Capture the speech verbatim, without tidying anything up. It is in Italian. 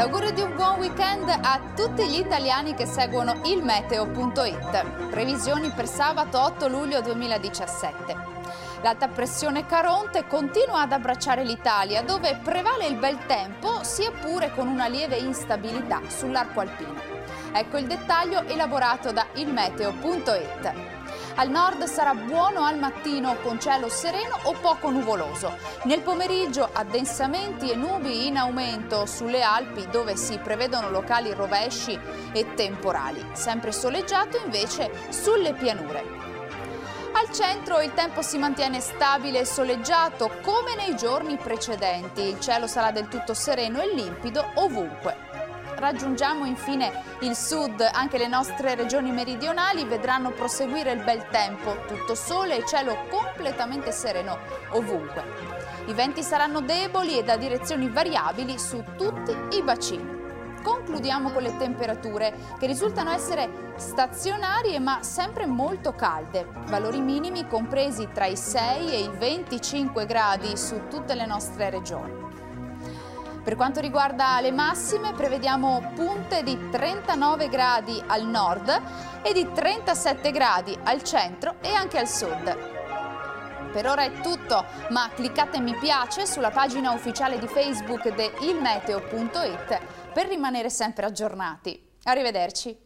L'augurio di un buon weekend a tutti gli italiani che seguono il meteo punto it. Previsioni per sabato otto luglio duemiladiciassette. L'alta pressione Caronte continua ad abbracciare l'Italia, dove prevale il bel tempo, sia pure con una lieve instabilità sull'arco alpino. Ecco il dettaglio elaborato da il meteo punto it. Al nord sarà buono al mattino con cielo sereno o poco nuvoloso. Nel pomeriggio addensamenti e nubi in aumento sulle Alpi, dove si prevedono locali rovesci e temporali. Sempre soleggiato invece sulle pianure. Al centro il tempo si mantiene stabile e soleggiato come nei giorni precedenti. Il cielo sarà del tutto sereno e limpido ovunque. Raggiungiamo infine il sud, anche le nostre regioni meridionali vedranno proseguire il bel tempo, tutto sole e cielo completamente sereno ovunque. I venti saranno deboli e da direzioni variabili su tutti i bacini. Concludiamo con le temperature, che risultano essere stazionarie ma sempre molto calde, valori minimi compresi tra i sei e i venticinque gradi su tutte le nostre regioni. Per quanto riguarda le massime, prevediamo punte di trentanove gradi al nord e di trentasette gradi al centro e anche al sud. Per ora è tutto, ma cliccate mi piace sulla pagina ufficiale di Facebook di il meteo punto it per rimanere sempre aggiornati. Arrivederci!